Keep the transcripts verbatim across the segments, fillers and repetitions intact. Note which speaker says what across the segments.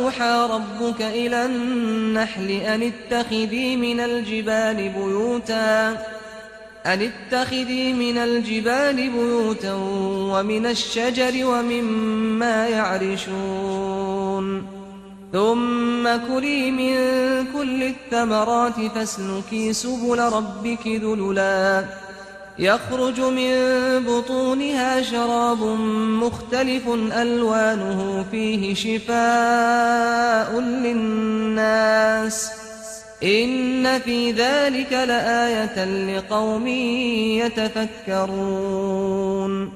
Speaker 1: وأوحى ربك إلى النحل أن اتخذي من الجبال بيوتا أن اتخذي من الجبال بيوتا ومن الشجر ومما يعرشون ثم كلي من كل الثمرات فاسلكي سبل ربك ذللا يخرج من بطونها شراب مختلف ألوانه فيه شفاء للناس إن في ذلك لآية لقوم يتفكرون.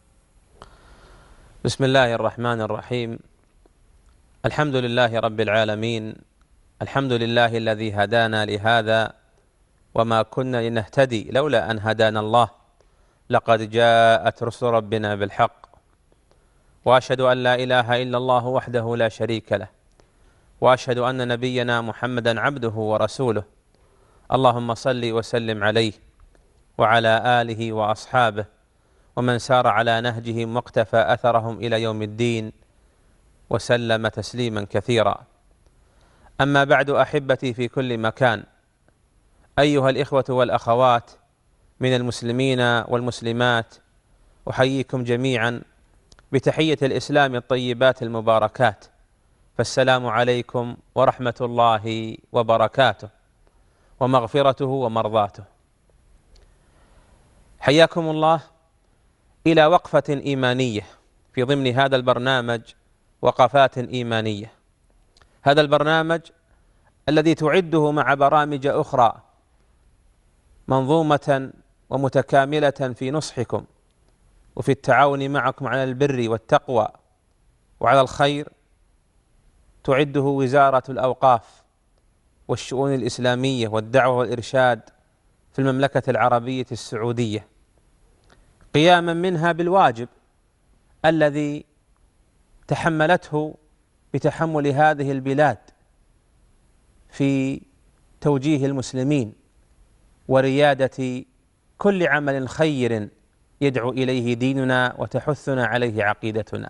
Speaker 2: بسم الله الرحمن الرحيم. الحمد لله رب العالمين، الحمد لله الذي هدانا لهذا وما كنا لنهتدي لولا أن هدانا الله، لقد جاءت رسل ربنا بالحق، وأشهد أن لا إله إلا الله وحده لا شريك له، وأشهد أن نبينا محمدا عبده ورسوله. اللهم صل وسلم عليه وعلى آله وأصحابه ومن سار على نهجهم واقتفى أثرهم إلى يوم الدين وسلم تسليما كثيرا. أما بعد، أحبتي في كل مكان، أيها الإخوة والأخوات من المسلمين والمسلمات، أحييكم جميعا بتحية الإسلام الطيبات المباركات، فالسلام عليكم ورحمة الله وبركاته ومغفرته ومرضاته. حياكم الله إلى وقفة إيمانية في ضمن هذا البرنامج، وقفات إيمانية. هذا البرنامج الذي تعده مع برامج أخرى منظومة ومتكاملة في نصحكم وفي التعاون معكم على البر والتقوى وعلى الخير، تعده وزارة الأوقاف والشؤون الإسلامية والدعوة والإرشاد في المملكة العربية السعودية، قياما منها بالواجب الذي تحملته بتحمل هذه البلاد في توجيه المسلمين وريادة كل عمل خير يدعو إليه ديننا وتحثنا عليه عقيدتنا.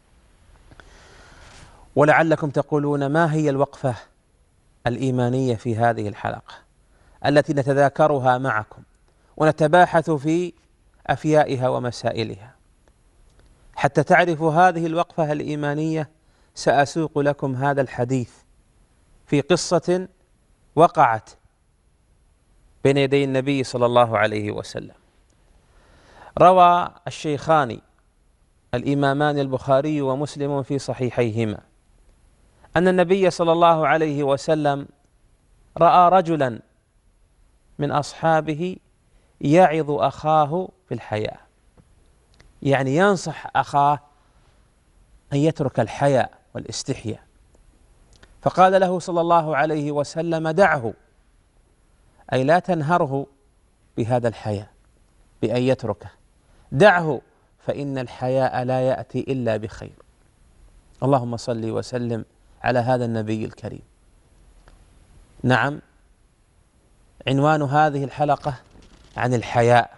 Speaker 2: ولعلكم تقولون: ما هي الوقفة الإيمانية في هذه الحلقة التي نتذاكرها معكم ونتباحث في أفيائها ومسائلها؟ حتى تعرفوا هذه الوقفة الإيمانية سأسوق لكم هذا الحديث في قصة وقعت بين يدي النبي صلى الله عليه وسلم. روى الشيخان الإمامان البخاري ومسلم في صحيحيهما أن النبي صلى الله عليه وسلم رأى رجلا من أصحابه يعظ أخاه في الحياء، يعني ينصح أخاه أن يترك الحياء والاستحياء، فقال له صلى الله عليه وسلم: دعه، أي لا تنهره بهذا الحياء بأن يتركه، دعه فإن الحياء لا يأتي إلا بخير. اللهم صل وسلم على هذا النبي الكريم. نعم، عنوان هذه الحلقة عن الحياء،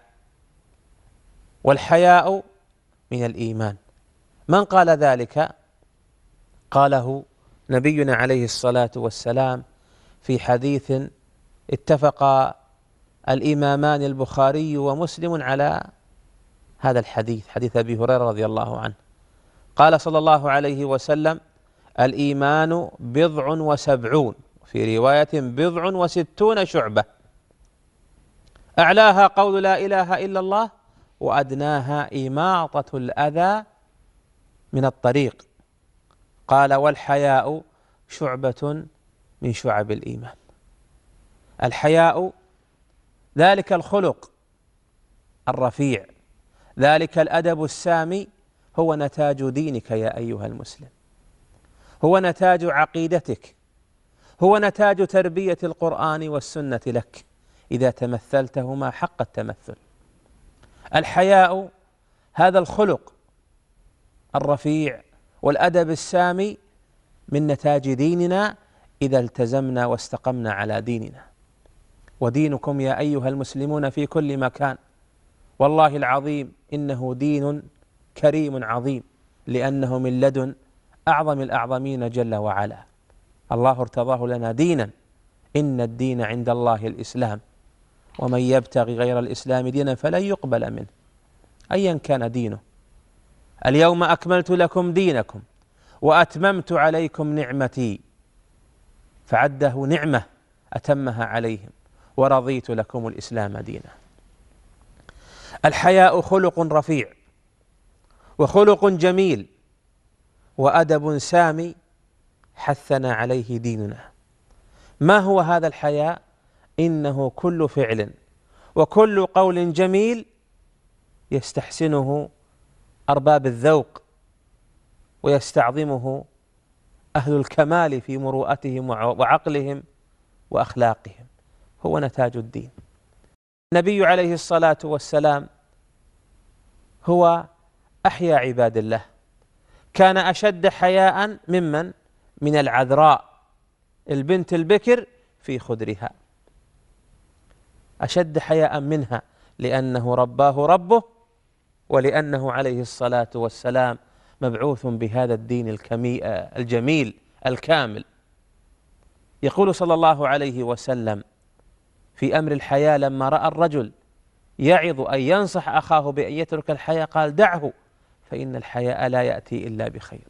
Speaker 2: والحياء من الإيمان. من قال ذلك؟ قاله نبينا عليه الصلاة والسلام في حديث اتفق الإمامان البخاري ومسلم على هذا الحديث، حديث أبي هريرة رضي الله عنه. قال صلى الله عليه وسلم: الإيمان بضع وسبعون، في رواية بضع وستون شعبة، أعلاها قول لا إله إلا الله، وأدناها إماطة الأذى من الطريق. قال: والحياء شعبة من شعب الإيمان. الحياء ذلك الخلق الرفيع، ذلك الأدب السامي، هو نتاج دينك يا أيها المسلم، هو نتاج عقيدتك، هو نتاج تربية القرآن والسنة لك إذا تمثلتهما حق التمثل. الحياء هذا الخلق الرفيع والأدب السامي من نتاج ديننا إذا التزمنا واستقمنا على ديننا. ودينكم يا أيها المسلمون في كل مكان والله العظيم إنه دين كريم عظيم، لأنه من لدن أعظم الأعظمين جل وعلا. الله ارتضاه لنا دينا، إن الدين عند الله الإسلام، ومن يبتغي غير الإسلام دينا فلن يقبل منه أيا كان دينه. اليوم أكملت لكم دينكم وأتممت عليكم نعمتي، فعده نعمة أتمها عليهم، ورضيت لكم الإسلام دينا. الحياء خلق رفيع وخلق جميل وأدب سامي حثنا عليه ديننا. ما هو هذا الحياء؟ إنه كل فعل وكل قول جميل يستحسنه أرباب الذوق ويستعظمه أهل الكمال في مروءتهم وعقلهم وأخلاقهم، هو نتاج الدين. النبي عليه الصلاة والسلام هو أحيا عباد الله، كان أشد حياء ممن من العذراء البنت البكر في خدرها، أشد حياء منها لأنه رباه ربه، ولأنه عليه الصلاة والسلام مبعوث بهذا الدين الجميل الكامل. يقول صلى الله عليه وسلم في أمر الحياء لما رأى الرجل يعظ أن ينصح أخاه بأن يترك الحياء قال: دعه فإن الحياء لا يأتي إلا بخير.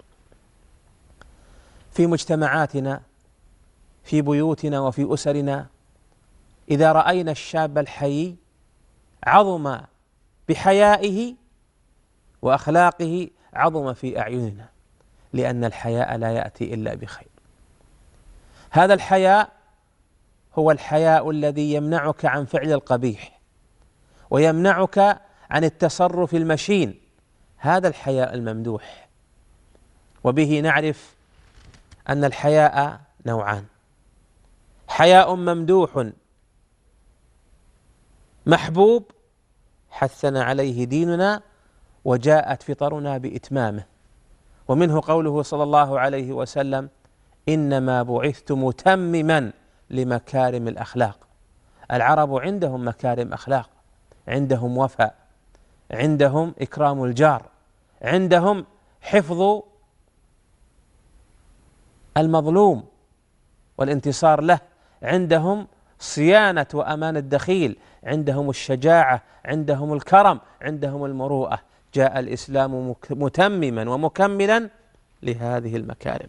Speaker 2: في مجتمعاتنا، في بيوتنا وفي أسرنا، إذا رأينا الشاب الحيي عظم بحيائه وأخلاقه عظم في أعيننا، لأن الحياء لا يأتي إلا بخير. هذا الحياء هو الحياء الذي يمنعك عن فعل القبيح ويمنعك عن التصرف المشين، هذا الحياء الممدوح. وبه نعرف أن الحياء نوعان: حياء ممدوح محبوب حثنا عليه ديننا وجاءت فطرنا بإتمامه، ومنه قوله صلى الله عليه وسلم: إنما بعثت متمما لمكارم الأخلاق. العرب عندهم مكارم أخلاق، عندهم وفاء، عندهم إكرام الجار، عندهم حفظ المظلوم والانتصار له، عندهم صيانة وأمان الدخيل، عندهم الشجاعة، عندهم الكرم، عندهم المروءة. جاء الإسلام متمما ومكملا لهذه المكارم،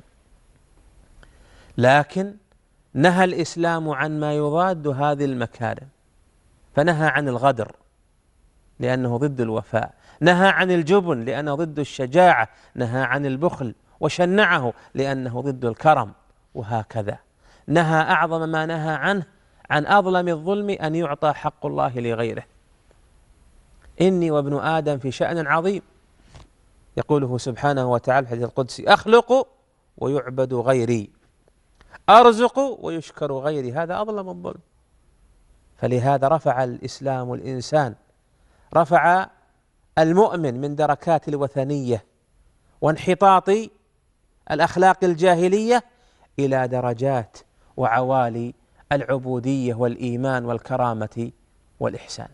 Speaker 2: لكن نهى الإسلام عن ما يضاد هذه المكارم، فنهى عن الغدر لأنه ضد الوفاء، نهى عن الجبن لأنه ضد الشجاعة، نهى عن البخل وشنعه لأنه ضد الكرم، وهكذا نهى أعظم ما نهى عنه عن أظلم الظلم أن يعطى حق الله لغيره. إني وابن آدم في شأن عظيم، يقوله سبحانه وتعالى في الحديث القدسي: أخلق ويعبد غيري، أرزق ويشكر غيري، هذا أظلم الظلم. فلهذا رفع الإسلام الإنسان، رفع المؤمن من دركات الوثنية وانحطاط الأخلاق الجاهلية إلى درجات وعوالي العبودية والإيمان والكرامة والإحسان.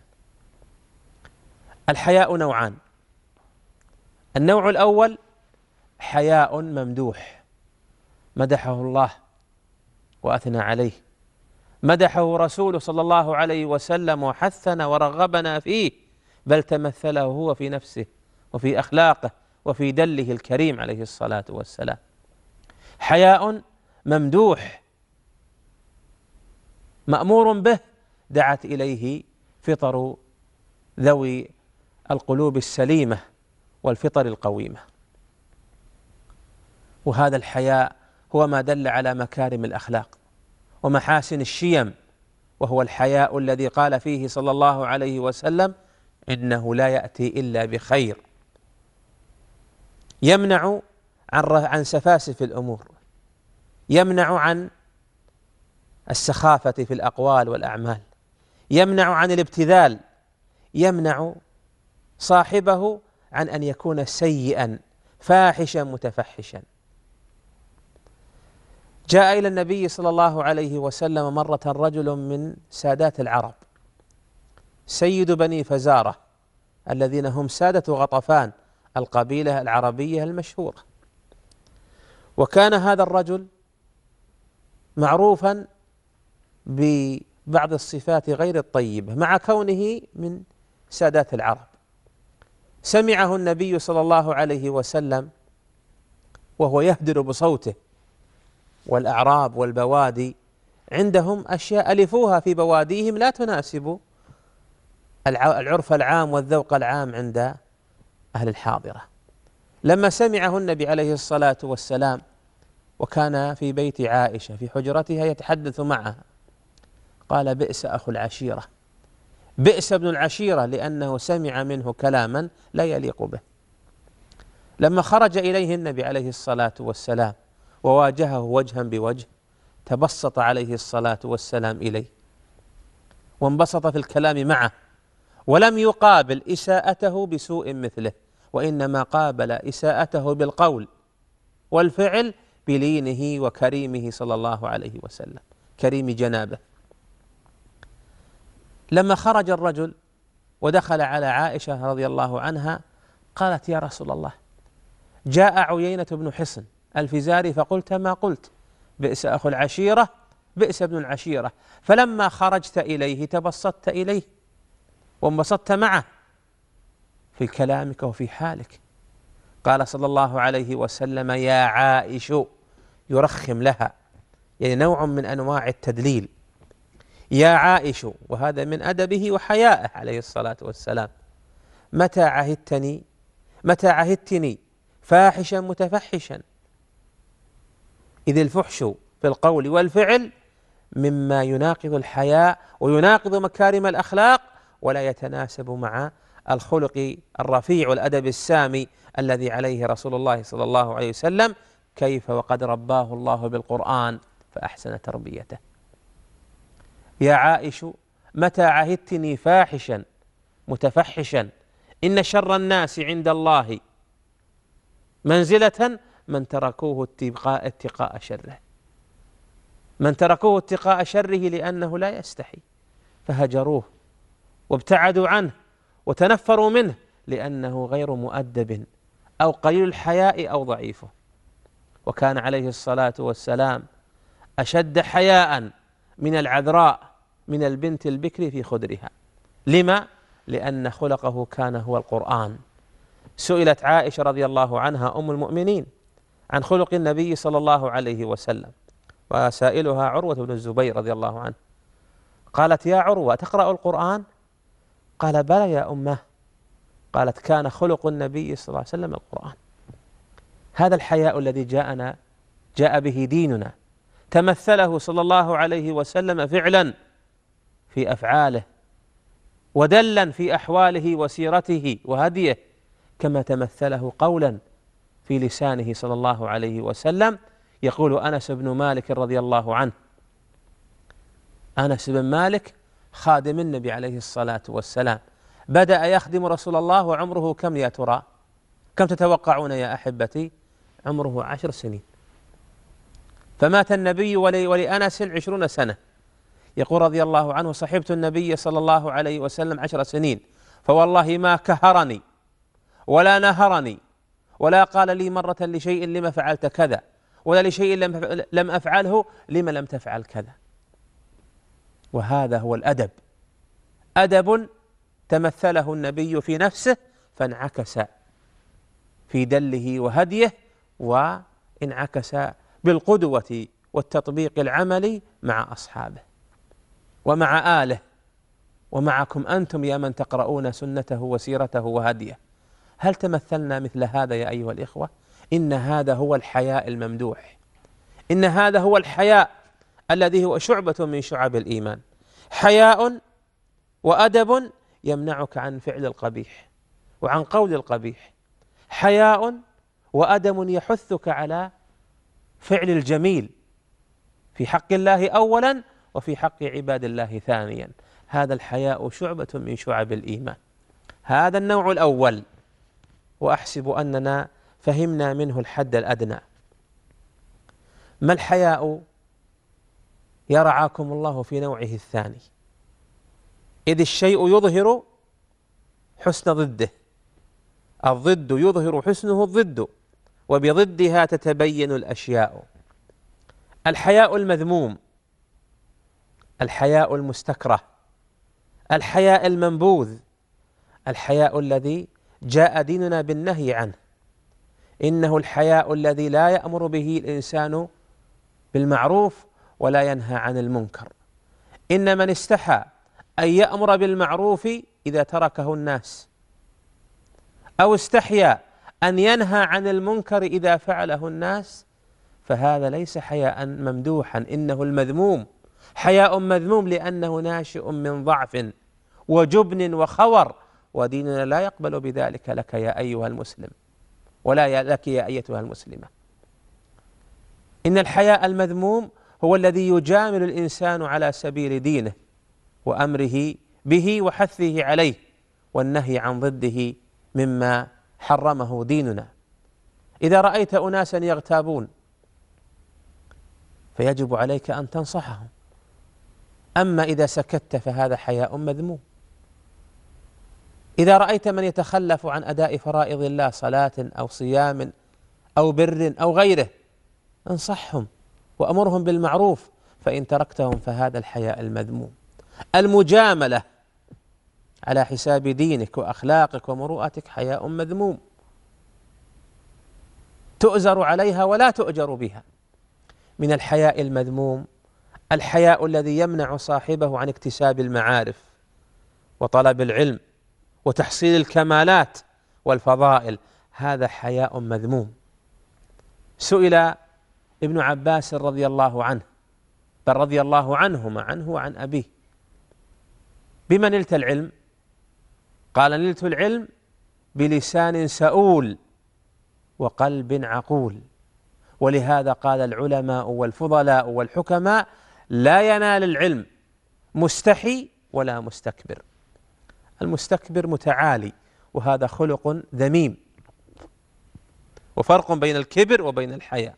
Speaker 2: الحياء نوعان: النوع الأول حياء ممدوح مدحه الله وأثنى عليه، مدحه رسوله صلى الله عليه وسلم وحثنا ورغبنا فيه، بل تمثله هو في نفسه وفي أخلاقه وفي دله الكريم عليه الصلاة والسلام. حياء ممدوح مأمور به دعت إليه فطر ذوي القلوب السليمة والفطر القويمة، وهذا الحياء هو ما دل على مكارم الأخلاق ومحاسن الشيم، وهو الحياء الذي قال فيه صلى الله عليه وسلم: إنه لا يأتي إلا بخير. يمنع عن عن سفاسف الأمور، يمنع عن السخافة في الأقوال والأعمال، يمنع عن الابتذال، يمنع صاحبه عن أن يكون سيئا فاحشا متفحشا. جاء إلى النبي صلى الله عليه وسلم مرة رجل من سادات العرب، سيد بني فزارة الذين هم سادة غطفان القبيلة العربية المشهورة، وكان هذا الرجل معروفا ببعض الصفات غير الطيبة مع كونه من سادات العرب. سمعه النبي صلى الله عليه وسلم وهو يهدر بصوته، والأعراب والبوادي عندهم أشياء ألفوها في بواديهم لا تناسب العرف العام والذوق العام عند أهل الحاضرة. لما سمعه النبي عليه الصلاة والسلام وكان في بيت عائشة في حجرتها يتحدث معها، قال: بئس أخو العشيرة، بئس ابن العشيرة، لأنه سمع منه كلاما لا يليق به. لما خرج إليه النبي عليه الصلاة والسلام وواجهه وجها بوجه، تبسط عليه الصلاة والسلام إليه وانبسط في الكلام معه، ولم يقابل إساءته بسوء مثله، وإنما قابل إساءته بالقول والفعل بلينه وكريمه صلى الله عليه وسلم، كريم جنابه. لما خرج الرجل ودخل على عائشة رضي الله عنها قالت: يا رسول الله، جاء عيينة بن حصن الفزاري فقلت ما قلت، بئس أخو العشيرة، بئس ابن العشيرة. فلما خرجت إليه تبسطت إليه وانبسطت معه في كلامك وفي حالك. قال صلى الله عليه وسلم: يا عائش، يرخم لها، يعني نوع من أنواع التدليل. يا عائش، وهذا من أدبه وحيائه عليه الصلاة والسلام، متى عهدتني متى عهدتني فاحشا متفحشا، إذ الفحش في القول والفعل مما يناقض الحياء ويناقض مكارم الأخلاق ولا يتناسب مع الخلق الرفيع والأدب السامي الذي عليه رسول الله صلى الله عليه وسلم، كيف وقد رباه الله بالقرآن فأحسن تربيته. يا عائش، متى عهدتني فاحشا متفحشا، إن شر الناس عند الله منزلة من تركوه اتقاء اتقاء شره، من تركوه اتقاء شره لأنه لا يستحي فهجروه وابتعدوا عنه وتنفروا منه لأنه غير مؤدب أو قليل الحياء أو ضعيفه. وكان عليه الصلاة والسلام أشد حياء من العذراء، من البنت البكر في خدرها. لما؟ لأن خلقه كان هو القرآن. سئلت عائشة رضي الله عنها أم المؤمنين عن خلق النبي صلى الله عليه وسلم، وسائلها عروة بن الزبير رضي الله عنه، قالت: يا عروة، تقرأ القرآن؟ قال: بلى يا أمه. قالت: كان خلق النبي صلى الله عليه وسلم القرآن. هذا الحياء الذي جاءنا جاء به ديننا، تمثله صلى الله عليه وسلم فعلا في أفعاله، ودلا في أحواله وسيرته وهديه، كما تمثله قولا في لسانه صلى الله عليه وسلم. يقول أنس بن مالك رضي الله عنه، أنس بن مالك خادم النبي عليه الصلاة والسلام، بدأ يخدم رسول الله وعمره كم يا ترى؟ كم تتوقعون يا أحبتي؟ عمره عشر سنين. فمات النبي ولي ولأنس عشرون سنة. يقول رضي الله عنه: صحبت النبي صلى الله عليه وسلم عشر سنين، فوالله ما كهرني ولا نهرني ولا قال لي مرة لشيء لما فعلت كذا، ولا لشيء لم لم أفعله لما لم تفعل كذا. وهذا هو الأدب، أدب تمثله النبي في نفسه فانعكس في دله وهديه، وانعكس بالقدوة والتطبيق العملي مع أصحابه ومع آله ومعكم أنتم يا من تقرؤون سنته وسيرته وهديه. هل تمثلنا مثل هذا يا أيها الإخوة؟ إن هذا هو الحياء الممدوح، إن هذا هو الحياء الذي هو شعبة من شعب الإيمان، حياء وأدب يمنعك عن فعل القبيح وعن قول القبيح، حياء وأدب يحثك على فعل الجميل في حق الله أولا وفي حق عباد الله ثانيا. هذا الحياء شعبة من شعب الإيمان. هذا النوع الأول، وأحسب أننا فهمنا منه الحد الأدنى. ما الحياء يا رعاكم الله في نوعه الثاني؟ إذ الشيء يظهر حسن ضده، الضد يظهر حسنه الضد، وبضدها تتبين الأشياء. الحياء المذموم، الحياء المستكره، الحياء المنبوذ، الحياء الذي جاء ديننا بالنهي عنه. إنه الحياء الذي لا يأمر به الإنسان بالمعروف ولا ينهى عن المنكر. إن من استحى أن يأمر بالمعروف إذا تركه الناس، أو استحيا أن ينهى عن المنكر إذا فعله الناس، فهذا ليس حياء ممدوحا، إنه المذموم، حياء مذموم، لأنه ناشئ من ضعف وجبن وخور، وديننا لا يقبل بذلك لك يا أيها المسلم، ولا لك يا أيتها المسلمة. إن الحياء المذموم هو الذي يجامل الإنسان على سبيل دينه وأمره به وحثه عليه والنهي عن ضده مما حرمه ديننا. إذا رأيت أناسا يغتابون فيجب عليك أن تنصحهم، أما إذا سكت فهذا حياء مذموم. إذا رأيت من يتخلف عن أداء فرائض الله، صلاة أو صيام أو بر أو غيره، انصحهم وأمرهم بالمعروف، فإن تركتهم فهذا الحياء المذموم. المجاملة على حساب دينك وأخلاقك ومروءتك حياء مذموم، تؤزر عليها ولا تؤجر بها. من الحياء المذموم الحياء الذي يمنع صاحبه عن اكتساب المعارف وطلب العلم وتحصيل الكمالات والفضائل، هذا حياء مذموم. سئل ابن عباس رضي الله عنه، بل رضي الله عنهما، عنه وعن أبيه: بما نلت العلم؟ قال: نلت العلم بلسان سؤول وقلب عقول. ولهذا قال العلماء والفضلاء والحكماء: لا ينال العلم مستحي ولا مستكبر. المستكبر متعالي، وهذا خلق ذميم، وفرق بين الكبر وبين الحياء.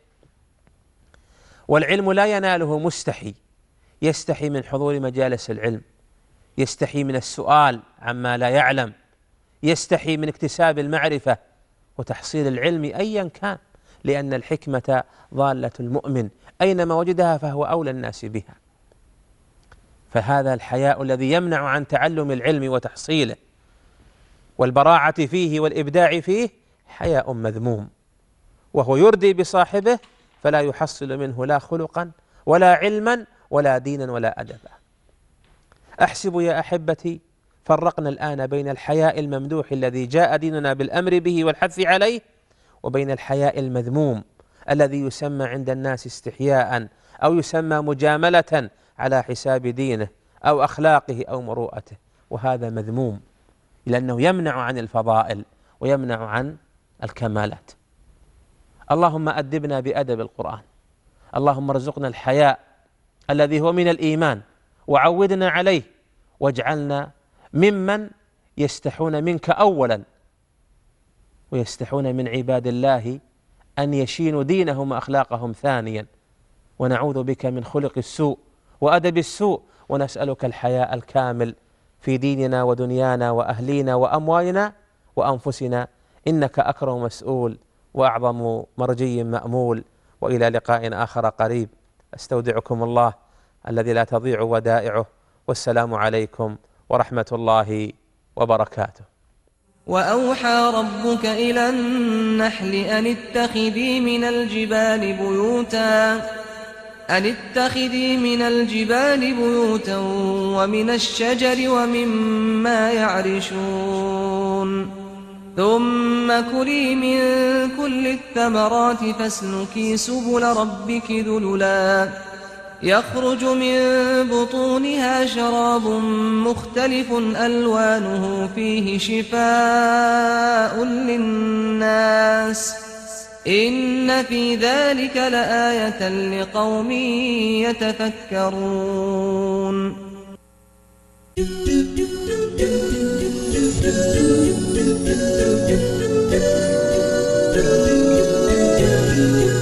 Speaker 2: والعلم لا يناله مستحي، يستحي من حضور مجالس العلم، يستحي من السؤال عما لا يعلم، يستحي من اكتساب المعرفة وتحصيل العلم أيا كان، لأن الحكمة ضالة المؤمن، أينما وجدها فهو أولى الناس بها. فهذا الحياء الذي يمنع عن تعلم العلم وتحصيله والبراعة فيه والإبداع فيه حياء مذموم، وهو يردي بصاحبه فلا يحصل منه لا خلقا ولا علما ولا دينا ولا أدبا. أحسب يا أحبتي فرقنا الآن بين الحياء الممدوح الذي جاء ديننا بالأمر به والحث عليه، وبين الحياء المذموم الذي يسمى عند الناس استحياء، أو يسمى مجاملة على حساب دينه أو أخلاقه أو مروءته، وهذا مذموم لأنه يمنع عن الفضائل ويمنع عن الكمالات. اللهم أدبنا بأدب القرآن، اللهم ارزقنا الحياء الذي هو من الإيمان وعودنا عليه، واجعلنا ممن يستحون منك أولا ويستحون من عباد الله أن يشينوا دينهم وأخلاقهم ثانيا، ونعوذ بك من خلق السوء وأدب السوء، ونسألك الحياء الكامل في ديننا ودنيانا وأهلينا وأموالنا وأنفسنا، إنك أكرم مسؤول وأعظم مرجي مأمول. وإلى لقاء آخر قريب، أستودعكم الله الذي لا تضيع ودائعه، والسلام عليكم ورحمة الله وبركاته.
Speaker 1: وأوحى ربك إلى النحل أن اتخذي من الجبال بيوتا أن اتخذي من الجبال بيوتا ومن الشجر ومما يعرشون ثم كلي من كل الثمرات فاسلكي سبل ربك ذللا يخرج من بطونها شراب مختلف ألوانه فيه شفاء للناس إن في ذلك لآية لقوم يتفكرون.
Speaker 3: Thank you.